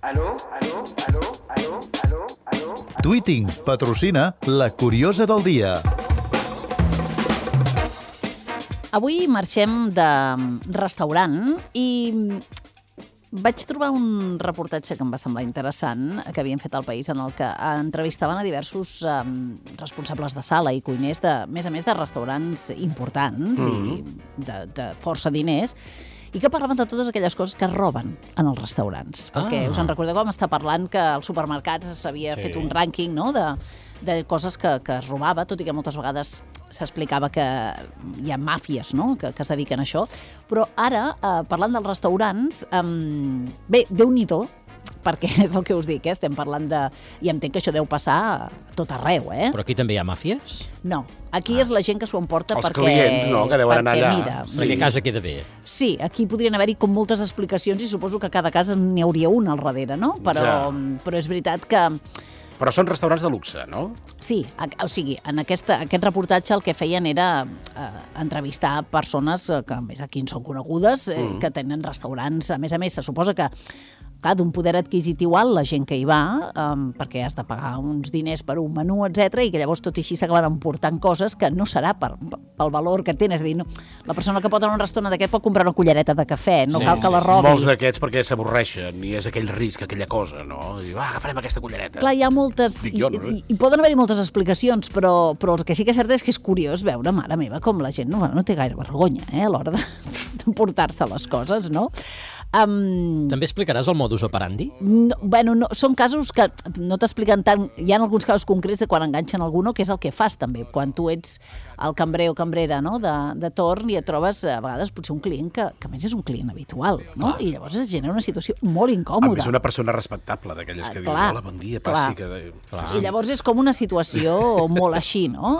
Tweeting patrocina La Curiosa del Dia. Avui marxem de restaurant i vaig trobar un reportatge que em va semblar interessant, que havien fet al País, en el que entrevistaven a diversos responsables de sala i cuiners, a més de restaurants importants i de força diners, i que parlaven de totes aquelles coses que es roben en els restaurants. Perquè us en recordeu com està parlant que als supermercats s'havia fet un rànquing, no?, de coses que es robava, tot i que moltes vegades s'explicava que hi ha màfies, no?, que es dediquen a això. Però ara, parlant dels restaurants, bé, Déu-n'hi-do, perquè és el que us dic, estem parlant de... I entenc que això deu passar a tot arreu, Però aquí també hi ha màfies? No, aquí és la gent que s'ho emporta Els perquè... clients, no?, que deuen anar allà. Mira, Perquè a casa queda bé. Sí, aquí podrien haver-hi com moltes explicacions i suposo que a cada casa n'hi hauria una al darrere, no? Però és veritat que... Però són restaurants de luxe, no? Sí, o sigui, en aquest reportatge el que feien era entrevistar persones que, a més, aquí en són conegudes, que tenen restaurants. A més, se suposa que, clar, d'un poder adquisitiu alt, la gent que hi va, perquè has de pagar uns diners per un menú, etc, i que llavors tot i així s'acaben emportant coses que no serà pel valor que tenen. És a dir, no, la persona que pot anar a un restaurant d'aquest pot comprar una cullereta de cafè, no cal que la robi. Molts d'aquests perquè s'avorreixen i és aquell risc, aquella cosa, no? I agafarem aquesta cullereta. Clar, hi ha moltes... I poden haver-hi moltes explicacions, però el que sí que és cert és que és curiós veure, mare meva, com la gent no té gaire vergonya a l'hora d'emportar-se les coses, no? També explicaràs el modus operandi? No, són casos que no t'expliquen tant. Hi ha alguns casos concrets de quan enganxen algú, que és el que fas també. Quan tu ets el cambrer o cambrera, no?, de torn i et trobes a vegades potser un client que a més és un client habitual, no? I llavors es genera una situació molt incòmoda. És una persona respectable, d'aquelles que dius, hola, bon dia, passi. I llavors és com una situació molt així, no?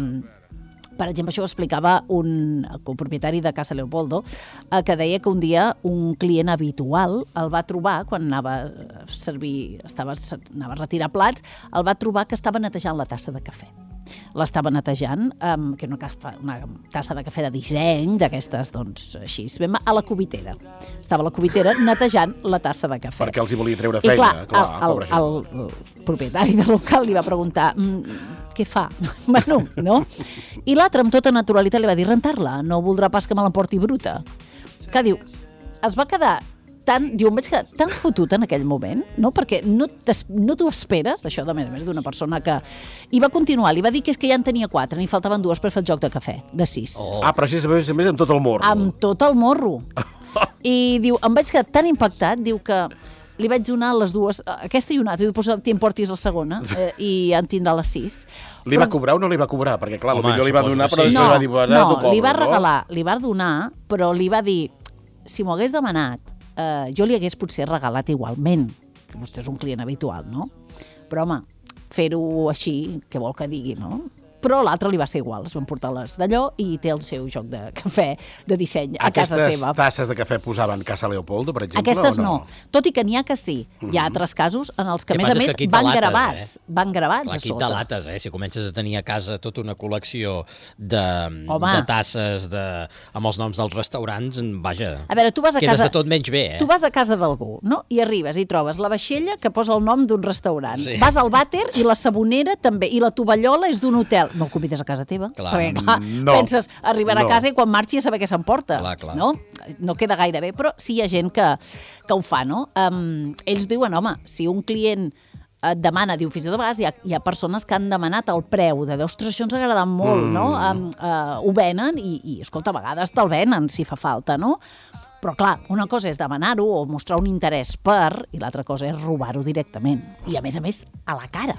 Per exemple, això ho explicava un copropietari de Casa Leopoldo, que deia que un dia un client habitual el va trobar, quan anava a servir, anava a retirar plats, el va trobar que estava netejant la tassa de cafè. L'estava netejant, que era una tassa de cafè de disseny, d'aquestes, doncs, així, a la cubitera. Estava a la cubitera netejant la tassa de cafè. Perquè els hi volia treure feina, clar, el propietari del local li va preguntar què fa? Bueno, no? I l'altre, amb tota naturalitat, li va dir rentar-la, no voldrà pas que me l'emporti bruta. Que diu, es va quedar em vaig quedar tan fotut en aquell moment, no? Perquè no t'ho esperes, això de més d'una persona que... I va continuar, li va dir que és que ja en tenia 4, n'hi faltaven 2 per fer el joc de cafè, de 6. Però així, a més, amb tot el morro. Amb tot el morro. I diu, em vaig quedar tan impactat, diu que li vaig donar les 2, aquesta i una altra, i després t'hi emportis la segona, i en tindrà les 6. Li va cobrar o no li va cobrar? Perquè, clar, potser li va donar, però després va dir... No, li va regalar, li va donar, però li va dir, si m'ho hagués demanat, jo li hagués potser regalat igualment, que vostè és un client habitual, no? Però, home, fer-ho així, què vol que digui, no? Però l'altre li va ser igual, es van portar les d'allò i té el seu joc de cafè de disseny a casa seva. Aquestes tasses de cafè posaven Casa Leopoldo, per exemple? Aquestes no, tot i que n'hi ha que sí. Hi ha altres casos en els que, a més, van gravats. Van gravats a sota. Aquí lates, si comences a tenir a casa tota una col·lecció de tasses amb els noms dels restaurants, vaja, a veure, tu vas a quedes casa, de tot menys bé. Tu vas a casa d'algú, no? I arribes i trobes la vaixella que posa el nom d'un restaurant. Sí. Vas al vàter i la sabonera també, i la tovallola és d'un hotel. No el convides a casa teva, perquè clar, penses arribar a casa i quan marxi a saber què s'emporta, no? No queda gaire bé, però sí hi ha gent que ho fa, no? Ells diuen, home, si un client et demana, diu, fins i tot a vegades hi ha persones que han demanat el preu de, ostres, això ens ha agradat molt, no? Ho venen i, escolta, a vegades te'l venen si fa falta, no? Però, clar, una cosa és demanar-ho o mostrar un interès per, i l'altra cosa és robar-ho directament. I, a més, a la cara.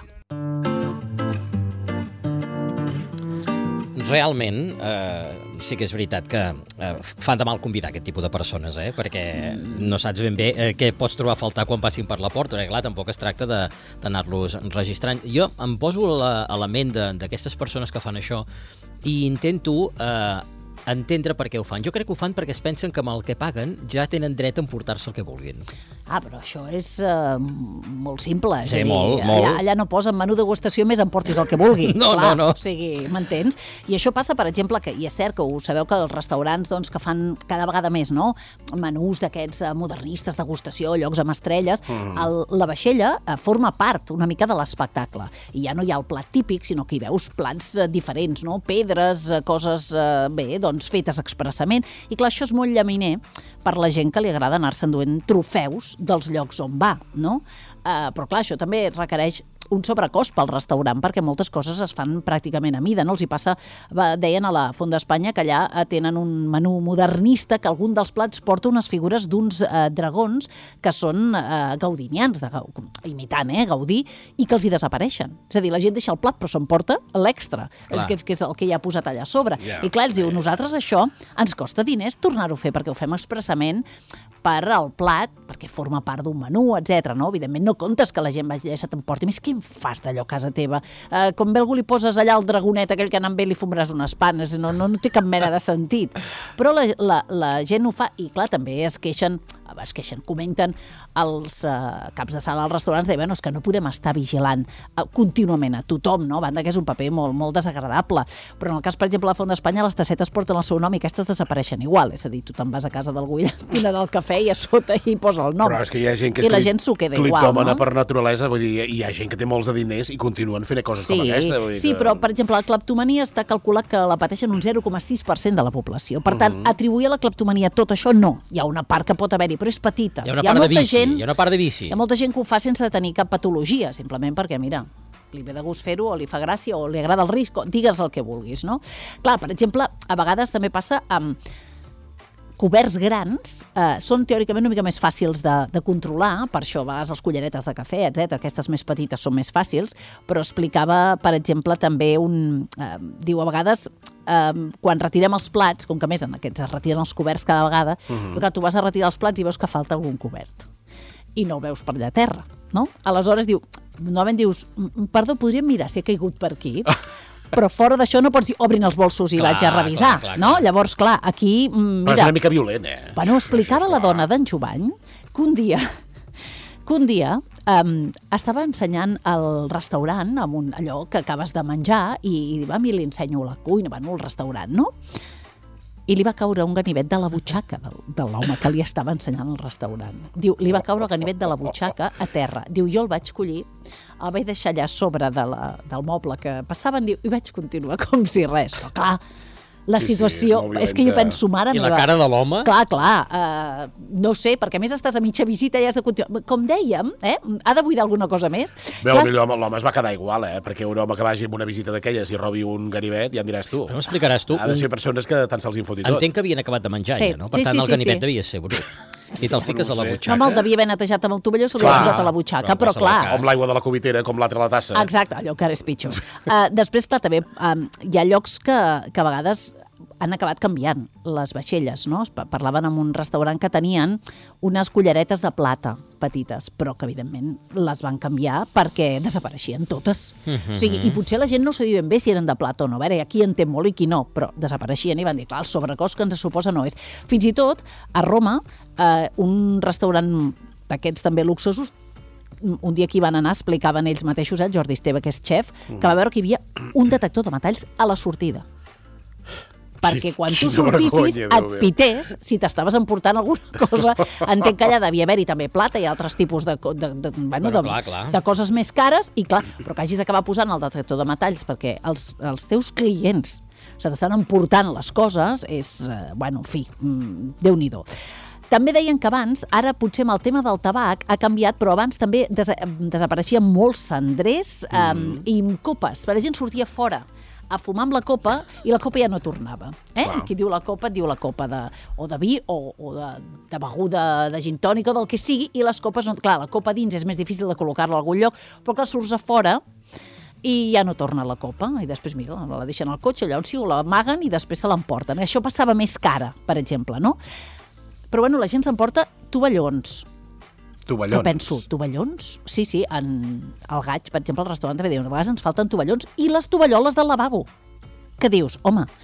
Realment, sí que és veritat que fan de mal convidar aquest tipus de persones, perquè no saps ben bé què pots trobar a faltar quan passin per la porta, perquè clar, tampoc es tracta d'anar-los registrant. Jo em poso a la ment d'aquestes persones que fan això i intento entendre per què ho fan. Jo crec que ho fan perquè es pensen que amb el que paguen ja tenen dret a emportar-se el que vulguin. Però això és molt simple. Sí, molt. Allà no posa menú degustació més emportis el que vulgui. No. O sigui, m'entens? I això passa, per exemple, i és cert que ho sabeu que els restaurants doncs, que fan cada vegada més, no? Menús d'aquests modernistes, degustació, llocs amb estrelles, la vaixella forma part una mica de l'espectacle. I ja no hi ha el plat típic, sinó que hi veus plats diferents, no? Pedres, coses, doncs, fetes expressament. I clar, això és molt llaminer per la gent que li agrada anar-se enduent trofeus dels llocs on va, no? Però clar, això també requereix un sobrecost pel restaurant, perquè moltes coses es fan pràcticament a mida, no? Els hi passa, deien a la Font d'Espanya, que allà tenen un menú modernista, que algun dels plats porta unes figures d'uns dragons que són gaudinians, imitant Gaudí, i que els hi desapareixen. És a dir, la gent deixa el plat però s'emporta l'extra, que és el que hi ha posat allà a sobre. I clar, ells diu, nosaltres això ens costa diners tornar-ho a fer, perquè ho fem expressament per al plat, perquè forma part d'un menú, etc. No? Evidentment no comptes que la gent vagi a t'emporti, més què en fas d'allò a casa teva? Com bé algú li poses allà el dragonet aquell que anant bé li fumaràs unes panes, no té cap mena de sentit. Però la gent ho fa, i clar, també es queixen, comenten els caps de sala als restaurants, deien, és que no podem estar vigilant contínuament a tothom, no? A banda que és un paper molt, molt desagradable. Però en el cas, per exemple, de la Font d'Espanya, les tassetes porten el seu nom i aquestes desapareixen igual. És a dir, tu te'n vas a casa d'algú i donen el cafè i a sota hi posa el nom. Però és que hi ha gent que i la gent s'ho queda igual, cliptòmana no? Per naturalesa, vull dir, hi ha gent que té molts de diners i continuen fent coses com aquesta. Vull dir sí, però, per exemple, la cleptomania està calculat que la pateixen un 0,6% de la població. Per tant, atribuir a la cleptomania tot això, no. Hi ha una part que pot haver-hi, però és petita. Hi ha una part de vici. Hi ha molta gent que ho fa sense tenir cap patologia, simplement perquè, mira, li ve de gust fer-ho, o li fa gràcia, o li agrada el risc, digues el que vulguis, no? Clar, per exemple, a vegades també passa amb coberts grans, són teòricament una mica més fàcils de controlar, per això a vegades les culleretes de cafè, etc. Aquestes més petites són més fàcils, però explicava, per exemple, també diu a vegades, quan retirem els plats, com que més en aquests es retiren els coberts cada vegada, però tu vas a retirar els plats i veus que falta algun cobert. I no ho veus per allà a terra, no? Aleshores normalment dius, perdó, podríem mirar si ha caigut per aquí? Però fora d'això no pots dir, obrin els bolsos i vaig a revisar, no? Llavors, clar, aquí, mira... Però és una mica violent, Bueno, explicava la dona d'en Jovany que un dia estava ensenyant al restaurant, amb allò que acabes de menjar, i va, li ensenyo la cuina, el restaurant, no? I li va caure un ganivet de la butxaca de l'home que li estava ensenyant al restaurant. Diu, li va caure el ganivet de la butxaca a terra. Diu, jo el vaig collir, el vaig deixar allà a sobre del moble que passaven, i vaig continuar com si res. Però clar, la situació, és que jo penso, mare meva... I la cara de l'home? Clar, no sé, perquè a més estàs a mitja visita i has de continuar. Com dèiem, ha de buidar alguna cosa més. Bé, l'home es va quedar igual, perquè un home que vagi amb una visita d'aquelles i robi un ganivet, ja em diràs tu. Però m'explicaràs tu. Ha de ser persones que tant se'ls infoti tot. Entenc que havien acabat de menjar, ja, no? Per tant, el ganivet devia ser brut. I te'l fiques a la butxaca. No, el devia haver netejat amb el tovalló, se l'havia posat a la butxaca, però clar... O amb l'aigua de la cubitera, com l'altra a la tassa. Exacte, allò que ara és pitjor. Després, clar, també hi ha llocs que a vegades han acabat canviant les vaixelles, no? Parlaven en un restaurant que tenien unes culleretes de plata petites, però que evidentment les van canviar perquè desapareixien totes. O sigui, i potser la gent no sabia ben bé si eren de plata o no. A veure, aquí en té molt i qui no, però desapareixien i van dir, clar, el sobrecost que ens suposa no és. Fins i tot, a Roma, un restaurant d'aquests també luxosos, un dia que hi van anar explicaven ells mateixos, Jordi Esteve, que és xef, que va veure que hi havia un detector de metalls a la sortida. Perquè quan tu sortissis et pités si t'estaves emportant alguna cosa. Entenc que allà devia haver-hi també plata i altres tipus de coses més cares, i clar, però que hagis d'acabar posant el detector de metalls perquè els teus clients se t'estan emportant les coses és, en fi, Déu-n'hi-do. També deien que abans, ara potser amb el tema del tabac ha canviat, però abans també desapareixien molts cendrers i copes. La gent sortia fora a fumar amb la copa i la copa ja no tornava. Qui diu la copa o de vi o de beguda de gin tònica o del que sigui, i les copes, clar, la copa dins és més difícil de col·locar-la a algun lloc, però clar, surts a fora i ja no torna la copa, i després, mira, la deixen al cotxe, allà on sigui, o l'amaguen i després se l'emporten. Això passava més cara, per exemple, no? Però la gent s'emporta tovallons. Tovallons. Que penso, tovallons? Sí, el Gaig, per exemple, al restaurant també diuen, a vegades ens falten tovallons, i les tovalloles del lavabo. Que dius, home,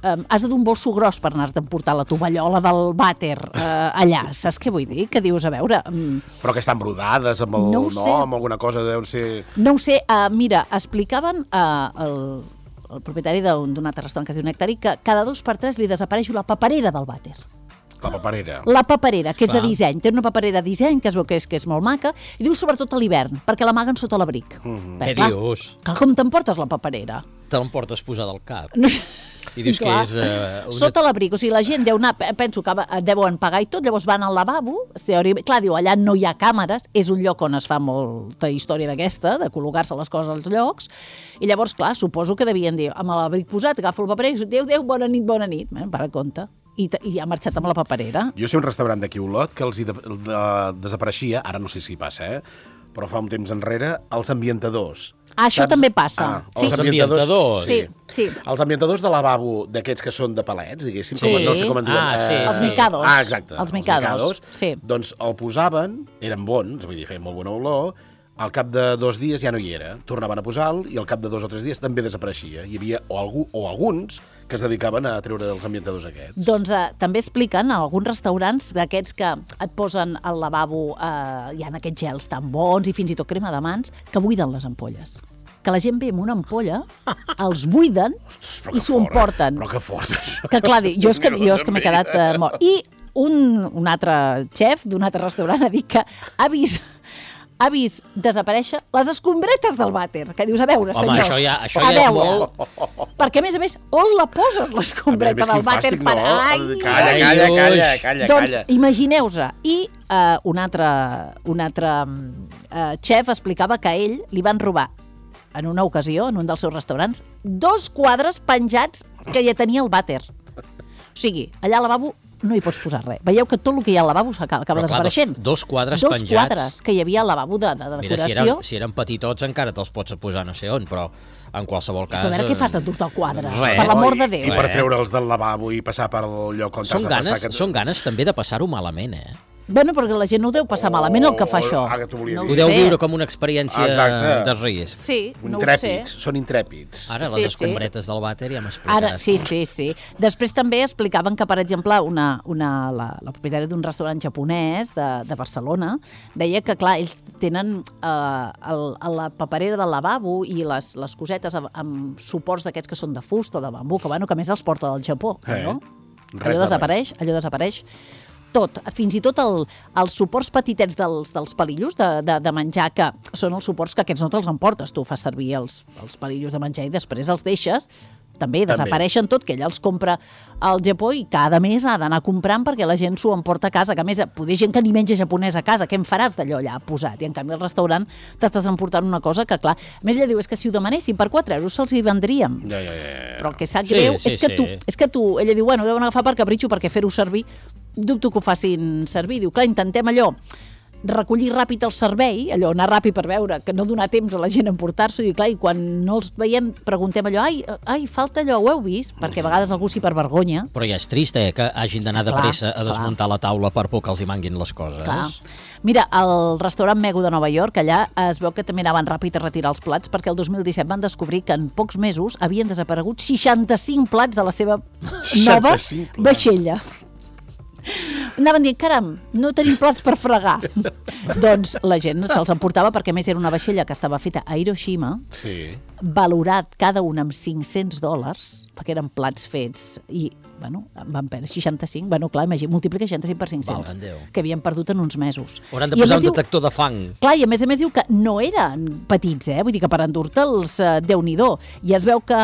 has de dur un bolso gros per anar-te a emportar la tovallola del vàter allà, saps què vull dir? Que dius, a veure... Però que estan brodades amb el No ho sé. nom, alguna cosa, deuen ser... No ho sé, mira, explicaven el propietari d'un altre restaurant que es diu Nectari que cada 2 per 3 li desapareix la paperera del vàter. La paperera. La paperera, que és de Clar. disseny. Té una paperera de disseny que es veu que és molt maca, i diu sobretot a l'hivern, perquè l'amaguen sota l'abric. Què dius? Clar, com t'emportes la paperera? Te l'emportes posada al cap. No. I dius Clar. que és... Sota l'abric, o sigui, la gent deu anar, penso que deuen pagar i tot, llavors van al lavabo, clar, diu, allà no hi ha càmeres, és un lloc on es fa molta història d'aquesta, de col·locar-se les coses als llocs, i llavors, clar, suposo que devien dir, amb l'abric posat, agafo el paper i diu, adéu, bona nit, para compte. I ha marxat amb la paperera. Jo sé un restaurant d'aquí a Olot que els desapareixia, ara no sé si passa, però fa un temps enrere, els ambientadors. Això també passa. Sí. Els ambientadors. Sí. Els ambientadors de lavabo d'aquests que són de palets, diguéssim, Sí. no sé com en diuen. Sí. Els micados. Exacte. Els micados, sí. Doncs el posaven, eren bons, vull dir, feien molt bona olor, al cap de 2 dies ja no hi era. Tornaven a posar-lo i al cap de 2 o 3 dies també desapareixia. Hi havia alguns que es dedicaven a treure els ambientadors aquests. Doncs també expliquen en alguns restaurants d'aquests que et posen al lavabo, hi ha aquests gels tan bons i fins i tot crema de mans, que buiden les ampolles. Que la gent ve amb una ampolla, els buiden i s'ho emporten. Però que fort, això. Que clar, jo és que m'he quedat mort. I un altre xef d'un altre restaurant ha dit que ha vist desaparèixer les escombretes del vàter. Que dius, a veure, Home, senyors, això ja és molt... Perquè, a més, on la poses, l'escombreta del vàter? Calla. Doncs imagineu-se. I un altre xef explicava que a ell li van robar en una ocasió, en un dels seus restaurants, 2 quadres penjats que ja tenia el vàter. O sigui, allà al lavabo no hi pots posar res. Veieu que tot el que hi ha al lavabo acaba desapareixent. Dos quadres penjats. 2 quadres que hi havia al lavabo de decoració. Mira, si eren petitots encara te'ls pots posar no sé on, però en qualsevol cas... Però a veure què fas d'endur-te el quadre? Res. Per l'amor de Déu. I per treure'ls del lavabo i passar per el lloc on t'has de passar... Són ganes també de passar-ho malament, Bueno, perquè la gent no ho deu passar malament el que fa això. Ara t'ho volia dir. Ho deu viure com una experiència de risc. Sí, no ho sé. Intrèpids, són intrèpids. Ara les escombretes del vàter ja m'explicaràs. Ara, sí. Després també explicaven que, per exemple, la propietària d'un restaurant japonès de Barcelona deia que, clar, ells tenen la paperera del lavabo i les cosetes amb suports d'aquests que són de fusta o de bambú, que a més els porta del Japó. No? Allò desapareix. Tot, fins i tot els suports petitets dels palillos de menjar, que són els suports que aquests no te'ls emportes, tu fas servir els palillos de menjar i després els deixes, també desapareixen tot, que ella els compra al Japó i cada mes ha d'anar comprant perquè la gent s'ho emporta a casa, que a més, poder gent que ni menja japonès a casa, què en faràs d'allò allà posat? I en canvi al restaurant t'estàs emportant una cosa que, clar, a més ella diu, és que si ho demanessin per 4 euros se'ls hi vendríem. Ja. Però el que sap greu és que tu, ella diu, bueno, ho deuen agafar per capritxo, perquè fer-ho servir dubto que ho facin servir. Diu, clar, intentem allò, recollir ràpid el servei, allò, anar ràpid per veure, que no donar temps a la gent a emportar-s'ho, i clar, i quan no els veiem preguntem allò, ai, falta allò, ho heu vist? Perquè a vegades algú sí per vergonya. Però ja és trist, que hagin d'anar de pressa a desmuntar la taula per por que els hi manguin les coses. Clar. Mira, al restaurant Mego de Nova York, allà es veu que també anaven ràpid a retirar els plats perquè el 2017 van descobrir que en pocs mesos havien desaparegut 65 plats de la seva nova vaixella. Anaven dient, caram, no tenim plats per fregar. Doncs la gent se'ls emportava perquè a més era una vaixella que estava feta a Hiroshima, valorat cada un amb $500, perquè eren plats fets i van perdre 65, clar, multiplica 65 per 500, que havien perdut en uns mesos. Hauran de posar un detector de fang. Clar, i a més diu que no eren petits, vull dir que per endur-te'ls, Déu-n'hi-do. I es veu que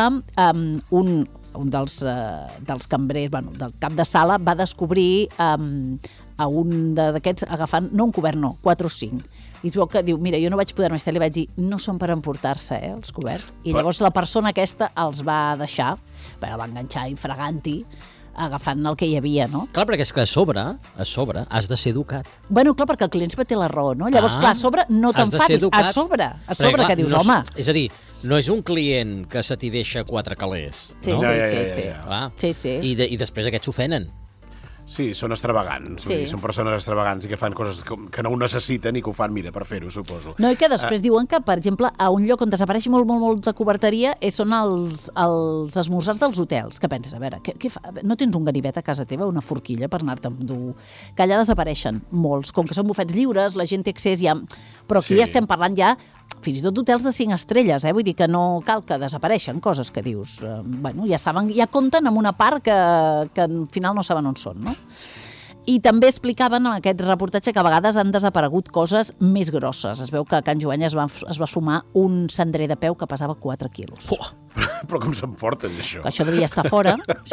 un dels cambrers, del cap de sala, va descobrir a un d'aquests agafant, no un cobert, no, 4 o 5. I es veu que diu, mira, jo no vaig poder més estar, li vaig dir, no són per emportar-se, els coberts. I llavors la persona aquesta els va deixar, va enganxar i fregant-hi, agafant el que hi havia, no? Clar, perquè és que a sobre has de ser educat. Bueno, clar, perquè el client té la raó, no? Llavors, clar, a sobre no t'enfadis, a sobre que dius, home... És a dir, no és un client que se t'hi deixa 4 calés, no? Sí. I després aquests s'ofenen. Sí, són extravagants. Sí. Són persones extravagants i que fan coses que no ho necessiten i que ho fan, mira, per fer-ho, suposo. No, i que després diuen que, per exemple, a un lloc on desapareix molt de coberteria són els esmorzars dels hotels. Què penses? A veure, què fa? No tens un ganivet a casa teva, una forquilla per anar-te a endur? Que allà desapareixen molts. Com que són bufets lliures, la gent té accés ja... Però aquí estem parlant ja fins i tot d'hotels de 5 estrelles, vull dir que no cal que desapareixen coses que dius, bueno, ja saben, ja compten amb una part que al final no saben on són, no? I també explicaven en aquest reportatge que a vegades han desaparegut coses més grosses. Es veu que a Can Joany es va fumar un cendrer de peu que pesava 4 quilos. Però com s'emporten, això? Això devia estar fora,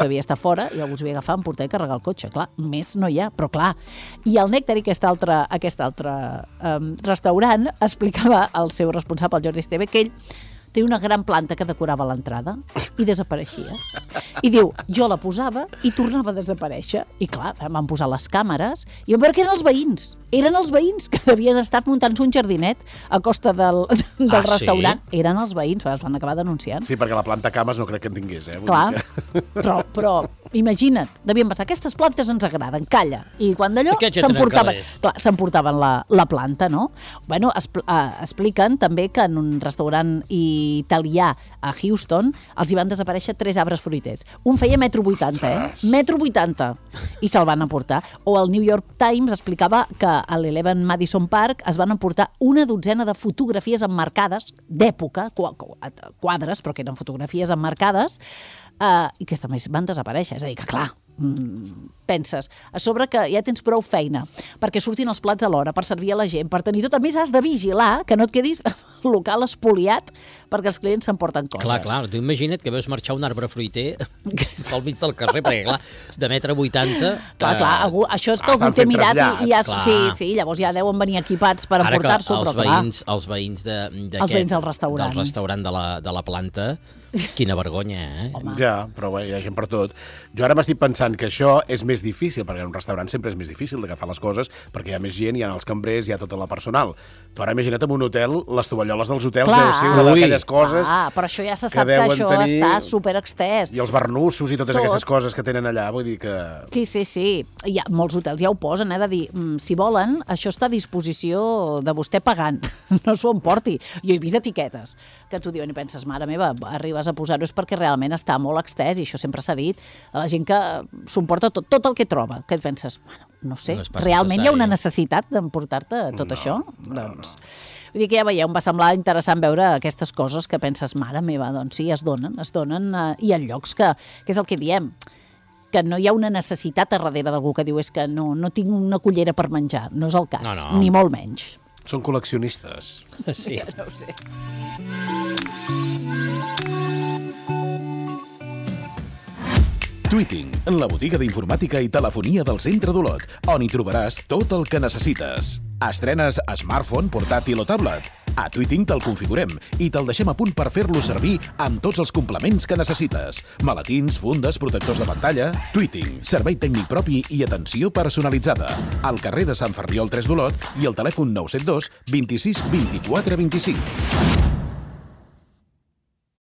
i algú s'ho havia agafat, emportar i carregar el cotxe. Clar, més no hi ha, però clar. I el Nèctar, aquest altre restaurant, explicava al seu responsable, el Jordi Esteve, que ell té una gran planta que decorava l'entrada i desapareixia. I diu, jo la posava i tornava a desaparèixer. I clar, van posar les càmeres i vam veure que eren els veïns. Eren els veïns que havien estat muntant-se un jardinet a costa del restaurant. Sí? Eren els veïns, es van acabar denunciant. Sí, perquè la planta cames no crec que en tingués, Vull Clar, dir que... però imagina't, devien pensar, aquestes plantes ens agraden, calla. I quan d'allò s'emportaven la planta, no? Bueno, expliquen també que en un restaurant italià a Houston els hi van desaparèixer 3 arbres fruiters. Un feia 1,80 m, 1,80 m, i se'l van emportar. O el New York Times explicava que a l'Eleven Madison Park es van emportar una dotzena de fotografies emmarcades d'època, quadres, però que eren fotografies emmarcades, i que també van desaparèixer. És a dir, que clar, penses, a sobre que ja tens prou feina perquè surtin els plats a l'hora, per servir a la gent, per tenir tot, a més has de vigilar que no et quedis el local espoliat perquè els clients s'emporten coses. Clar, tu imagina't que veus marxar un arbre fruiter pel mig del carrer, perquè clar, de 1,80 m... Clar, això és que algú té mirat i ja... Sí, llavors ja deuen venir equipats per emportar-s'ho, però clar... Els veïns del restaurant de la planta, quina vergonya, Ja, però bé, hi ha gent per tot. Jo ara m'estic pensant que això és més difícil, perquè en un restaurant sempre és més difícil d'agafar les coses, perquè hi ha més gent, hi ha els cambrers, hi ha tota la personal. Tu ara imagina't en un hotel, les tovalloles dels hotels deu ser una d'aquelles coses... Però això ja se sap que això està superextès. I els barnussos i totes aquestes coses que tenen allà, vull dir que... Sí. Hi ha molts hotels ja ho posen, de dir, si volen, això està a disposició de vostè pagant, no s'ho emporti. Jo he vist etiquetes que tu diuen i penses, mare meva, arribes a posar-ho és perquè realment està molt extès, i això sempre s'ha dit, a la gent que s'ho emporta tot el que troba, que et penses, bueno, no sé, realment hi ha una necessitat d'emportar-te tot això? Doncs... Vull dir que ja veieu, em va semblar interessant veure aquestes coses que penses, mare meva, doncs sí, es donen, i en llocs que és el que diem, que no hi ha una necessitat a darrere d'algú que diu és que no tinc una cullera per menjar, no és el cas, ni molt menys. Són col·leccionistes. Sí. Ja no ho sé. Tweeting, la botiga d'informàtica i telefonia del centre d'Olot, on hi trobaràs tot el que necessites. Estrenes smartphone, portàtil o tablet? A Tweeting te'l configurem i te'l deixem a punt per fer-lo servir amb tots els complements que necessites. Maletins, fundes, protectors de pantalla... Tweeting, servei tècnic propi i atenció personalitzada. Al carrer de Sant Ferriol 3 d'Olot i el telèfon 972 26 24 25.